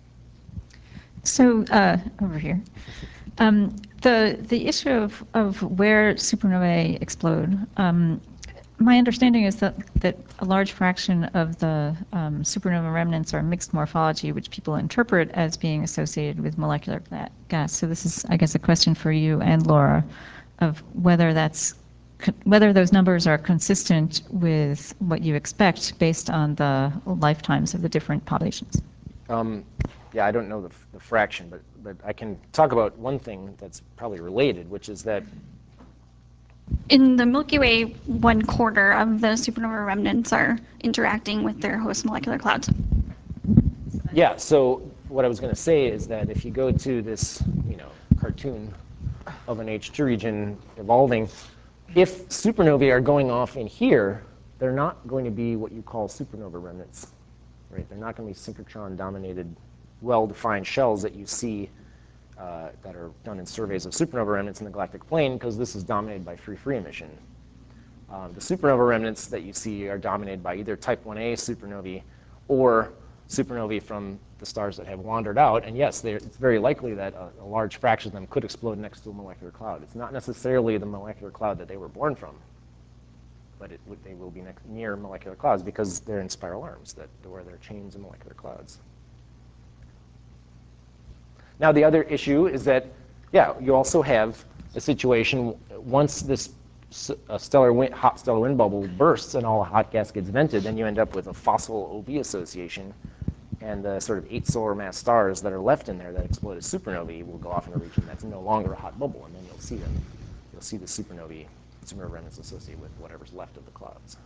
So uh, over here, um, the the issue of, of where supernovae explode. Um, my understanding is that, that a large fraction of the um, supernova remnants are mixed morphology, which people interpret as being associated with molecular gas. So this is, I guess, a question for you and Laura, of whether that's whether those numbers are consistent with what you expect based on the lifetimes of the different populations. Um, yeah, I don't know the, the fraction, but, but I can talk about one thing that's probably related, which is that in the Milky Way, one quarter of the supernova remnants are interacting with their host molecular clouds. yeah, so what I was going to say is that if you go to this, you know, cartoon of an H two region evolving, if supernovae are going off in here, they're not going to be what you call supernova remnants, right? They're not going to be synchrotron-dominated, well-defined shells that you see uh, that are done in surveys of supernova remnants in the galactic plane, because this is dominated by free-free emission. Um, the supernova remnants that you see are dominated by either type one A supernovae or supernovae from the stars that have wandered out. And yes, it's very likely that a, a large fraction of them could explode next to a molecular cloud. It's not necessarily the molecular cloud that they were born from, but it, they will be next, near molecular clouds because they're in spiral arms, that, where there are chains of molecular clouds. Now, the other issue is that, yeah, you also have a situation once this a stellar wind, hot stellar wind bubble bursts and all the hot gas gets vented, then you end up with a fossil O V association. and the sort of eight solar mass stars that are left in there that explode as supernovae will go off in a region that's no longer a hot bubble, and then you'll see them. You'll see the supernovae, supernova remnants associated with whatever's left of the clouds.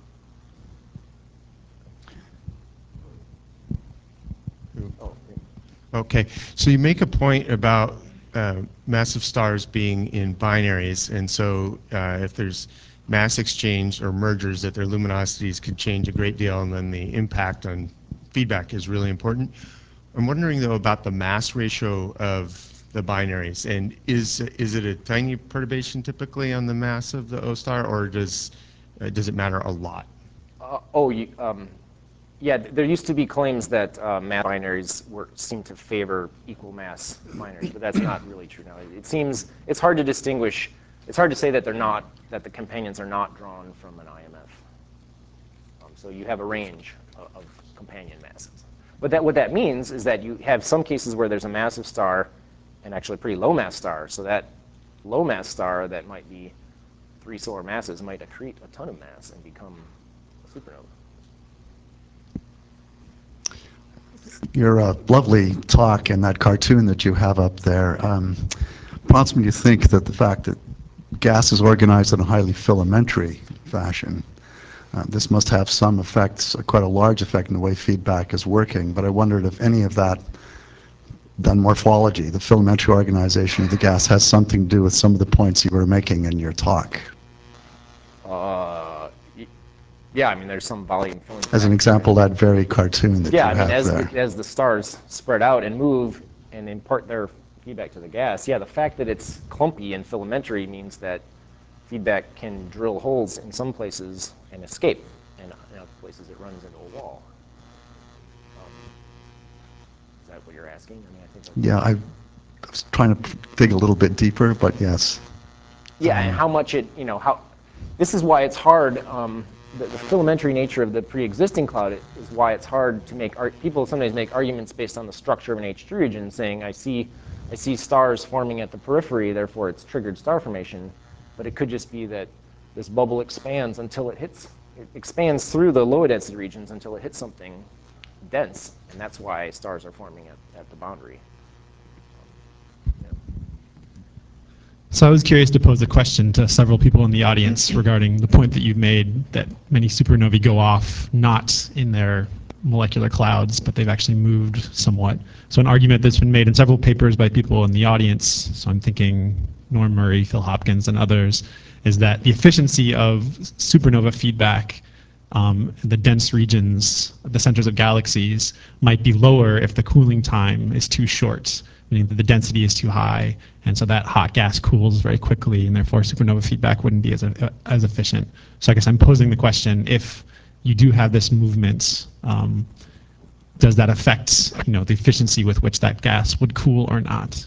Oh, Okay, so you make a point about uh, massive stars being in binaries, and so uh, if there's mass exchange or mergers, that their luminosities could change a great deal, and then the impact on feedback is really important. I'm wondering though about the mass ratio of the binaries, and is is it a tiny perturbation typically on the mass of the O star, or does uh, does it matter a lot? Uh, oh, you, um, yeah. There used to be claims that uh, mass binaries were seem to favor equal mass binaries, but that's not really true now. It seems it's hard to distinguish. It's hard to say that they're not that the companions are not drawn from an I M F. Um, so you have a range of, of companion masses. But that what that means is that you have some cases where there's a massive star and actually a pretty low mass star. So that low mass star that might be three solar masses might accrete a ton of mass and become a supernova. Your uh, lovely talk and that cartoon that you have up there um, prompts me to think that the fact that gas is organized in a highly filamentary fashion, uh, this must have some effects, uh, quite a large effect in the way feedback is working. But I wondered if any of that, that morphology, the filamentary organization of the gas, has something to do with some of the points you were making in your talk. Uh, yeah, I mean, there's some volume filling. As an example, that very cartoon that yeah, you I mean, have as there. the, as the stars spread out and move and impart their feedback to the gas, yeah, the fact that it's clumpy and filamentary means that feedback can drill holes in some places and escape, and in other places it runs into a wall. Um, is that what you're asking? I mean, I think. Yeah, I was trying to dig a little bit deeper, but yes. Yeah, Um, and how much it, you know, how. This is why it's hard. Um, the, the filamentary nature of the pre-existing cloud is why it's hard to make. Art, people sometimes make arguments based on the structure of an H two region, saying, "I see, I see stars forming at the periphery, therefore it's triggered star formation." But it could just be that this bubble expands until it hits. It expands through the low density regions until it hits something dense, and that's why stars are forming at, at the boundary. So I was curious to pose a question to several people in the audience regarding the point that you've made that many supernovae go off not in their molecular clouds, but they've actually moved somewhat. So an argument that's been made in several papers by people in the audience, so I'm thinking Norm Murray, Phil Hopkins, and others, is that the efficiency of supernova feedback um, in the dense regions, the centers of galaxies, might be lower if the cooling time is too short, meaning that the density is too high, and so that hot gas cools very quickly, and therefore supernova feedback wouldn't be as, uh, as efficient. So I guess I'm posing the question, if you do have this movement, um, does that affect, you know, the efficiency with which that gas would cool or not?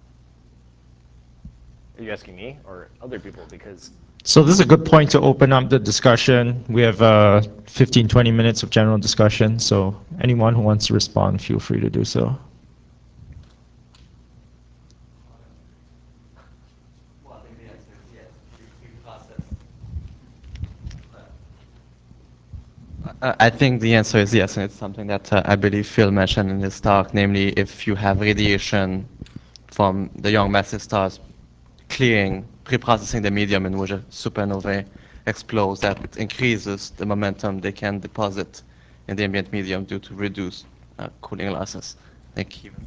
Are you asking me or other people? Because So this is a good point to open up the discussion. We have uh, fifteen, twenty minutes of general discussion, so anyone who wants to respond, feel free to do so. Uh, I think the answer is yes, and it's something that uh, I believe Phil mentioned in his talk, namely if you have radiation from the young massive stars clearing, preprocessing the medium in which a supernova explodes, that increases the momentum they can deposit in the ambient medium due to reduced uh, cooling losses. Thank you.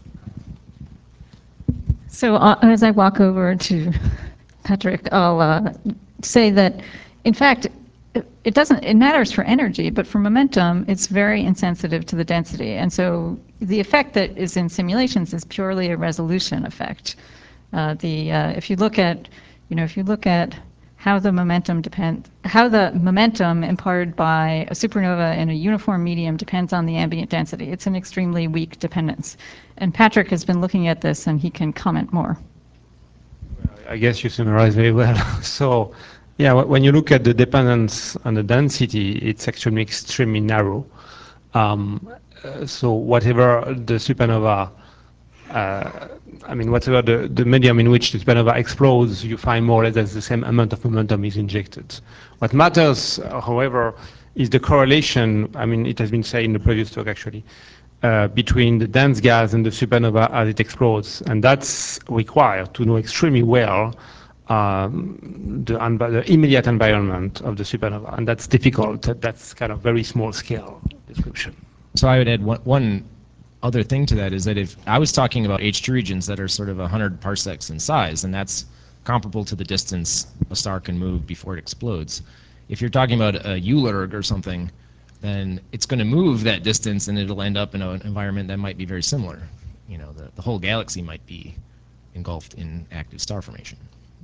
So uh, as I walk over to Patrick, I'll uh, say that, in fact, it, it doesn't, it matters for energy, but for momentum, it's very insensitive to the density. And so the effect that is in simulations is purely a resolution effect. Uh, the, uh, if you look at, you know, if you look at how the momentum depend, how the momentum imparted by a supernova in a uniform medium depends on the ambient density. It's an extremely weak dependence. And Patrick has been looking at this, and he can comment more. I guess you summarized very well. So, yeah, when you look at the dependence on the density, it's actually extremely narrow. Um, uh, so whatever the supernova, uh, I mean, whatever the, the medium in which the supernova explodes, you find more or less that the same amount of momentum is injected. What matters, uh, however, is the correlation. I mean, it has been said in the previous talk, actually, uh, between the dense gas and the supernova as it explodes. And that's required to know extremely well um, the, the immediate environment of the supernova. And that's difficult. That, that's kind of very small scale description. So I would add one, one other thing to that is that if I was talking about H two regions that are sort of one hundred parsecs in size, and that's comparable to the distance a star can move before it explodes. If you're talking about a ULERG or something, then it's going to move that distance and it'll end up in an environment that might be very similar. You know, the, the whole galaxy might be engulfed in active star formation.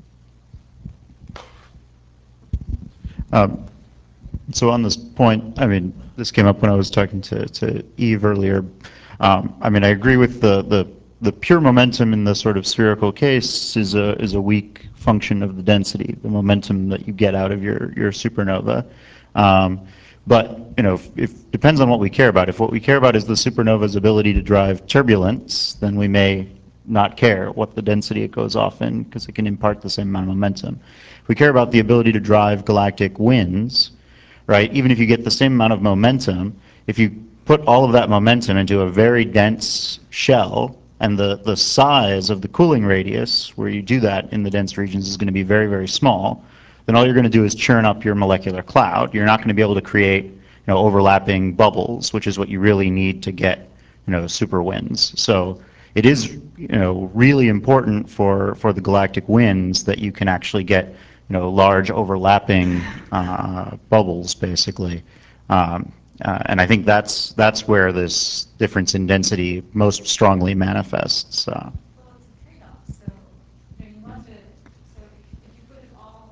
Um, so on this point, I mean, this came up when I was talking to, to Eve earlier. Um, I mean, I agree with the, the, the pure momentum in the sort of spherical case is a, is a weak function of the density, the momentum that you get out of your, your supernova. Um, but, you know, if, if depends on what we care about. If what we care about is the supernova's ability to drive turbulence, then we may not care what the density it goes off in, because it can impart the same amount of momentum. If we care about the ability to drive galactic winds, right, even if you get the same amount of momentum, if you put all of that momentum into a very dense shell, and the, the size of the cooling radius where you do that in the dense regions is going to be very, very small, then all you're going to do is churn up your molecular cloud. You're not going to be able to create, you know, overlapping bubbles, which is what you really need to get, you know, super winds. So it is, you know, really important for, for the galactic winds that you can actually get, you know, large overlapping uh, bubbles, basically. Um, uh, and I think that's that's where this difference in density most strongly manifests. Uh. Well, it's a trade-off. So, you know, you want to, so if, if you put it all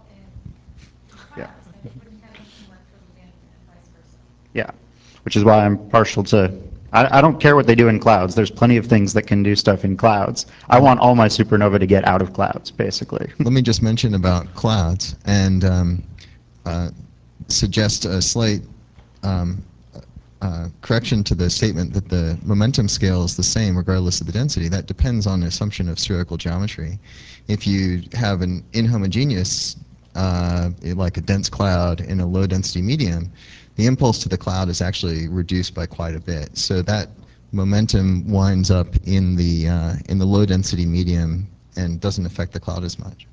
in clouds, Yeah. then you wouldn't have anything left for the wind and vice versa. Yeah, which is why I'm partial to, I, I don't care what they do in clouds. There's plenty of things that can do stuff in clouds. I want all my supernova to get out of clouds, basically. Let me just mention about clouds and um, uh, suggest a slight um, uh, correction to the statement that the momentum scale is the same regardless of the density. That depends on the assumption of spherical geometry. If you have an inhomogeneous, uh, like a dense cloud in a low density medium, the impulse to the cloud is actually reduced by quite a bit. So that momentum winds up in the, uh, in the low density medium and doesn't affect the cloud as much.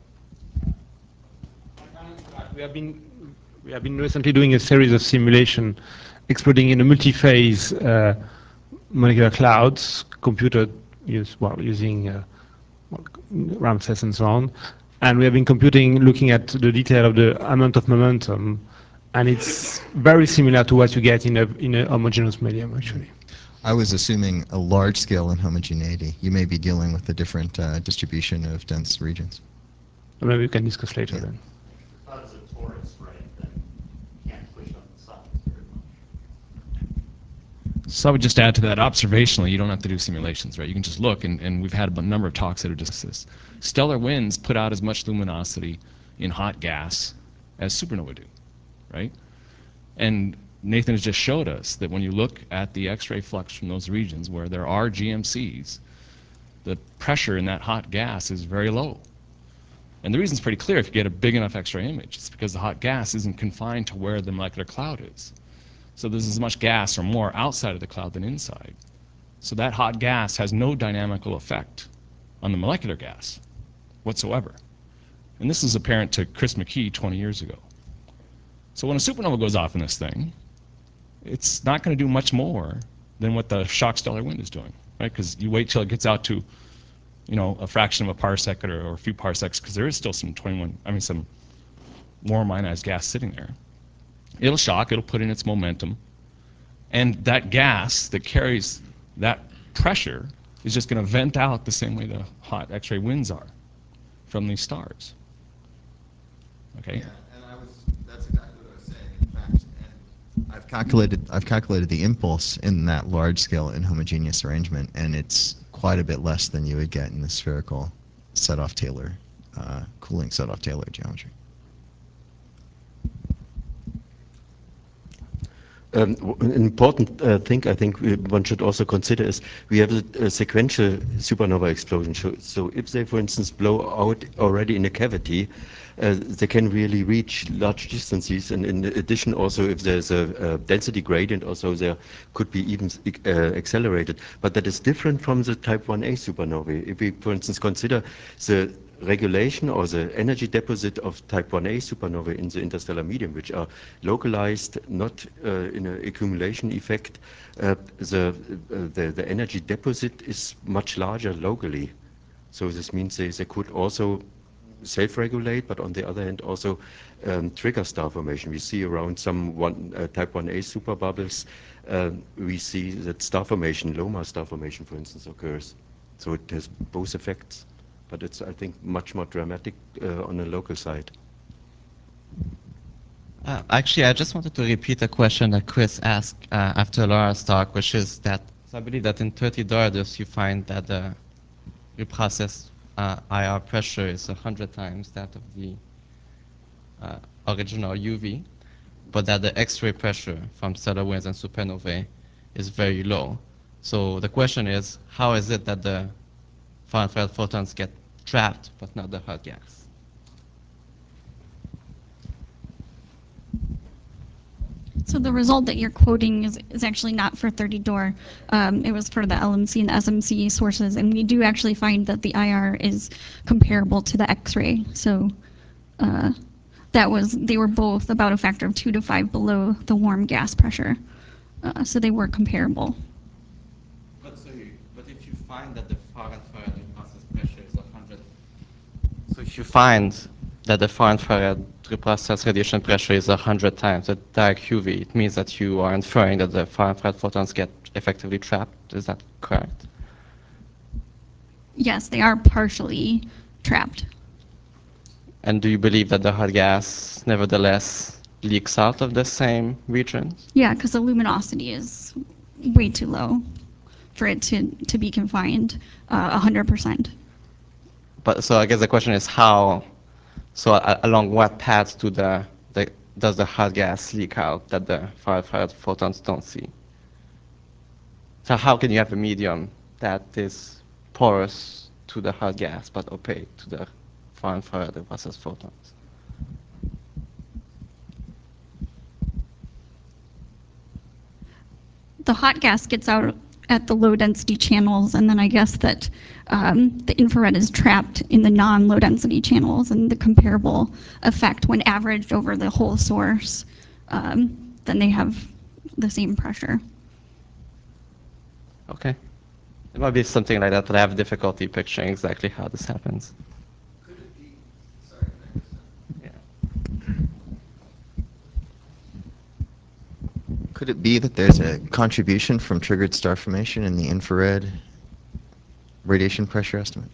We have been we have been recently doing a series of simulation exploding in a multi-phase uh, molecular clouds computed use, well, using uh, Ramses and so on. And we have been computing, looking at the detail of the amount of momentum, and it's very similar to what you get in a in a homogeneous medium, actually. I was assuming a large scale inhomogeneity. You may be dealing with a different uh, distribution of dense regions. Maybe we can discuss later Yeah. then. Cloud is a torus, right? Then you can't push on the sides very much. So I would just add to that, observationally, you don't have to do simulations, right? You can just look, and, and we've had a number of talks that are discussed this. Stellar winds put out as much luminosity in hot gas as supernova do, right? And Nathan has just showed us that when you look at the X-ray flux from those regions where there are G M Cs, the pressure in that hot gas is very low. And the reason's pretty clear if you get a big enough X-ray image. It's because the hot gas isn't confined to where the molecular cloud is. So there's as much gas or more outside of the cloud than inside. So that hot gas has no dynamical effect on the molecular gas whatsoever. And this is apparent to Chris McKee twenty years ago. So when a supernova goes off in this thing, it's not going to do much more than what the shock stellar wind is doing, right? Because you wait till it gets out to, you know, a fraction of a parsec or, or a few parsecs, because there is still some twenty-one, I mean, some warm ionized gas sitting there. It'll shock, it'll put in its momentum, and that gas that carries that pressure is just going to vent out the same way the hot X-ray winds are from these stars. Okay. Yeah, and I was, that's exactly what I was saying. In fact, and I've calculated, I've calculated the impulse in that large-scale inhomogeneous arrangement, and it's quite a bit less than you would get in the spherical set-off-Taylor, uh, cooling set-off-Taylor geometry. Um, an important uh, thing I think we, one should also consider is we have a, a sequential supernova explosion. So if they, for instance, blow out already in a cavity, uh, they can really reach large distances. And in addition, also, if there's a, a density gradient, also there could be even uh, accelerated. But that is different from the type one A supernovae. If we, for instance, consider the regulation or the energy deposit of type one A supernovae in the interstellar medium, which are localized, not uh, in an accumulation effect, uh, the, uh, the, the energy deposit is much larger locally. So this means they, they could also self-regulate, but on the other hand also um, trigger star formation. We see around some one, uh, type one A superbubbles, uh, we see that star formation, low mass star formation, for instance, occurs. So it has both effects, but it's, I think, much more dramatic uh, on the local side. Uh, actually, I just wanted to repeat a question that Chris asked uh, after Laura's talk, which is that, so I believe that in thirty Doradus you find that the reprocessed uh, I R pressure is one hundred times that of the uh, original U V, but that the X-ray pressure from stellar winds and supernovae is very low. So the question is, how is it that the far-infrared photons get trapped but not the hot gas? So the result that you're quoting is, is actually not for thirty D O R. Um, it was for the L M C and S M C sources, and we do actually find that the I R is comparable to the X-ray. So uh, that was, they were both about a factor of two to five below the warm gas pressure. Uh, so they were comparable. But, so you, but if you find that the far-infrared reprocessed pressure is one hundred, so if you find that the far-infrared reprocessed radiation pressure is one hundred times the direct U V, it means that you are inferring that the far-infrared photons get effectively trapped. Is that correct? Yes, they are partially trapped. And do you believe that the hot gas nevertheless leaks out of the same regions? Yeah, because the luminosity is way too low for it to, to be confined uh, one hundred percent. But so I guess the question is how, so uh, along what paths do the, the, does the hot gas leak out that the far-infrared photons don't see? So how can you have a medium that is porous to the hot gas but opaque to the far-infrared reprocessed photons? The hot gas gets out at the low density channels, and then I guess that um, the infrared is trapped in the non-low density channels, and the comparable effect when averaged over the whole source, um, then they have the same pressure. Okay. It might be something like that, but I have difficulty picturing exactly how this happens. Could it be, sorry, Yeah. could it be that there's a contribution from triggered star formation in the infrared radiation pressure estimate?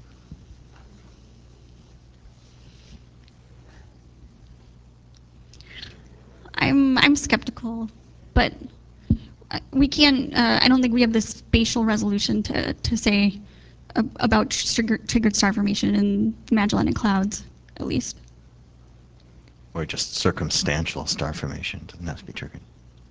I'm I'm skeptical, but we can't. Uh, I don't think we have the spatial resolution to to say uh, about trigger, triggered star formation in Magellanic Clouds, at least. Or just circumstantial star formation? Doesn't have to be triggered.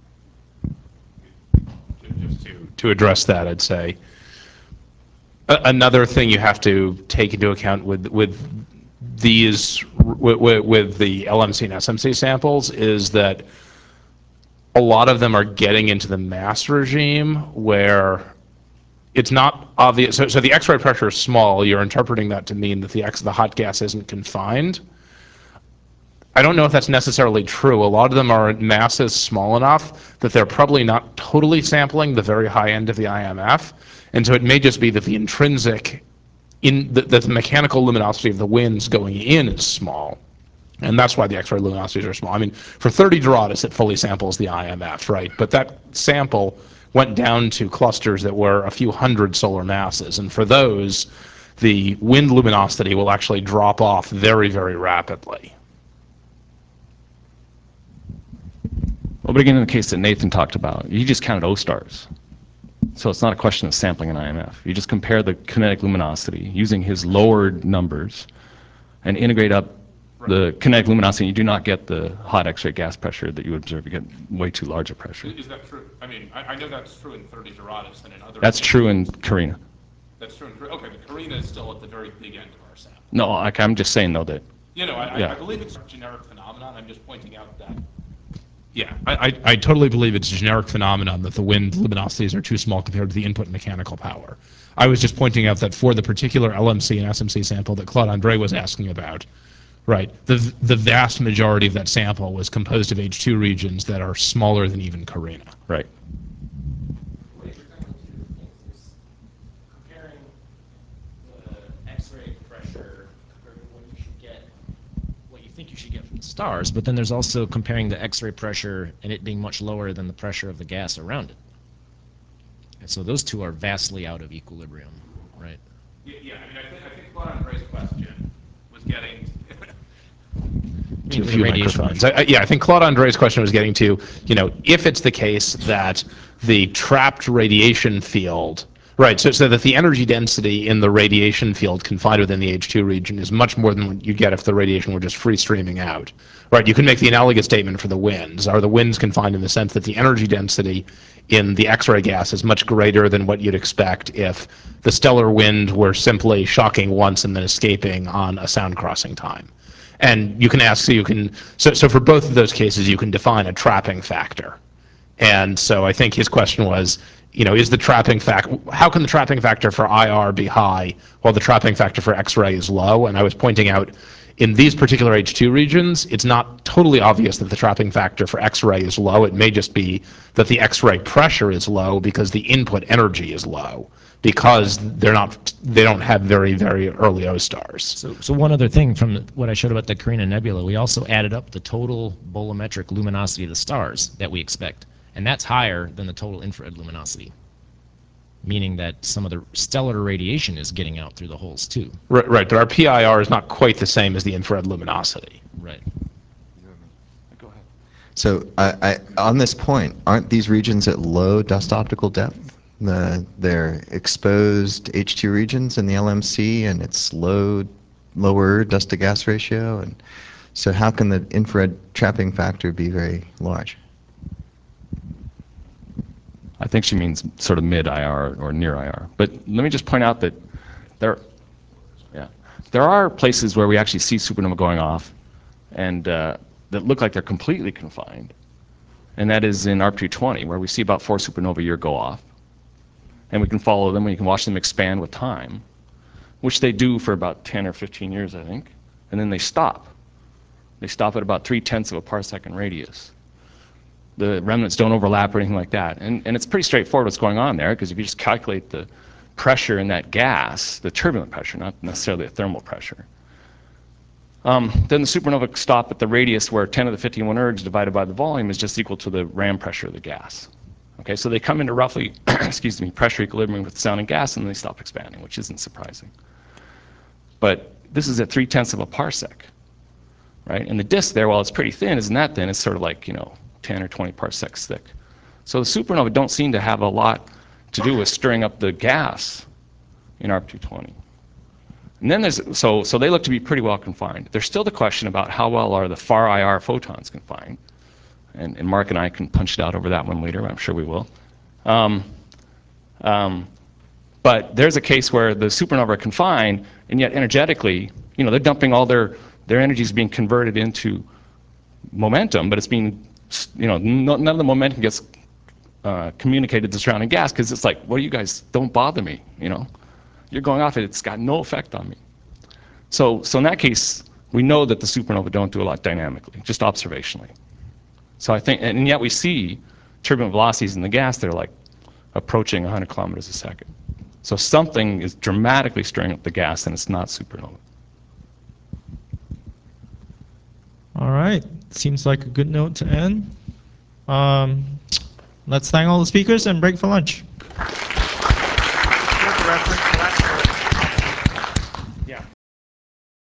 Just to, to address that, I'd say a another thing you have to take into account with with these with, with the L M C and S M C samples is that a lot of them are getting into the mass regime where it's not obvious. So, so the X-ray pressure is small. You're interpreting that to mean that the X, the hot gas isn't confined. I don't know if that's necessarily true. A lot of them are at masses small enough that they're probably not totally sampling the very high end of the I M F. And so it may just be that the intrinsic, in the, the mechanical luminosity of the winds going in is small. And that's why the X-ray luminosities are small. I mean, for thirty Doradus, it fully samples the I M F, right? But that sample went down to clusters that were a few hundred solar masses. And for those, the wind luminosity will actually drop off very, very rapidly. Well, but again, in the case that Nathan talked about, you just counted O stars. So it's not a question of sampling an I M F. You just compare the kinetic luminosity using his lowered numbers and integrate up the kinetic luminosity. You do not get the hot X-ray gas pressure that you observe. You get way too large a pressure. Is that true? I mean, I, I know that's true in thirty Doradus and in other... That's true in Carina. That's true in Carina. Okay, but Carina is still at the very big end of our sample. No, like, I'm just saying, though, that You know, I, Yeah. I believe it's a generic phenomenon. I'm just pointing out that. Yeah, I, I, I totally believe it's a generic phenomenon that the wind luminosities are too small compared to the input mechanical power. I was just pointing out that for the particular L M C and S M C sample that Claude Andre was asking about, right, the, the vast majority of that sample was composed of H two regions that are smaller than even Carina. Right. Comparing the X-ray pressure, or what you should get, what you think you should get from the stars, but then there's also comparing the X-ray pressure and it being much lower than the pressure of the gas around it. And so those two are vastly out of equilibrium, right? Yeah, yeah I mean, I think, I think Claude Andre's question was getting To a few microphones. I, I, yeah, I think Claude Andre's question was getting to, you know, if it's the case that the trapped radiation field, right, so, so that the energy density in the radiation field confined within the H two region is much more than what you'd get if the radiation were just free streaming out. Right, you can make the analogous statement for the winds. Are the winds confined in the sense that the energy density in the X-ray gas is much greater than what you'd expect if the stellar wind were simply shocking once and then escaping on a sound crossing time? And you can ask, so you can, so, so for both of those cases, you can define a trapping factor. And so I think his question was, you know, is the trapping factor, how can the trapping factor for I R be high while the trapping factor for X-ray is low? And I was pointing out, in these particular H two regions, it's not totally obvious that the trapping factor for X-ray is low. It may just be that the X-ray pressure is low because the input energy is low, because they're not, they don't have very, very early O stars. So, so one other thing from what I showed about the Carina Nebula, we also added up the total bolometric luminosity of the stars that we expect, and that's higher than the total infrared luminosity, meaning that some of the stellar radiation is getting out through the holes too. Right, right, but our P I R is not quite the same as the infrared luminosity. Right. Go ahead. So I, I, on this point, aren't these regions at low dust optical depth? The, they're exposed H two regions in the L M C, and it's low, lower dust to gas ratio. And so how can the infrared trapping factor be very large? I think she means sort of mid I R or near I R. But let me just point out that there, yeah, there are places where we actually see supernova going off and uh, that look like they're completely confined. And that is in A R P two twenty, where we see about four supernovae a year go off. And we can follow them, and you can watch them expand with time, which they do for about ten or fifteen years, I think. And then they stop. They stop at about three-tenths of a parsecond radius. The remnants don't overlap or anything like that. And, and it's pretty straightforward what's going on there, because if you just calculate the pressure in that gas, the turbulent pressure, not necessarily the thermal pressure, um, then the supernova stop at the radius where ten to the fifty-one ergs divided by the volume is just equal to the ram pressure of the gas. Okay, so they come into roughly, excuse me, pressure equilibrium with sound and gas, and they stop expanding, which isn't surprising. But this is at three-tenths of a parsec, right? And the disk there, while it's pretty thin, isn't that thin? It's sort of like, you know, ten or twenty parsecs thick. So the supernovae don't seem to have a lot to do with stirring up the gas in A R P two twenty. And then there's, so, so they look to be pretty well confined. There's still the question about how well are the far I R photons confined. And, and Mark and I can punch it out over that one later, I'm sure we will. Um, um, but there's a case where the supernova are confined, and yet energetically, you know, they're dumping all their, their energy is being converted into momentum, but it's being, you know, none of the momentum gets uh, communicated to the surrounding gas, because it's like, well, you guys don't bother me, you know. You're going off it, it's got no effect on me. So, so in that case, we know that the supernova don't do a lot dynamically, just observationally. So I think, and yet we see turbulent velocities in the gas that are like approaching one hundred kilometers a second. So something is dramatically stirring up the gas, and it's not supernova. All right, seems like a good note to end. Um, let's thank all the speakers and break for lunch. Here's a reference for that.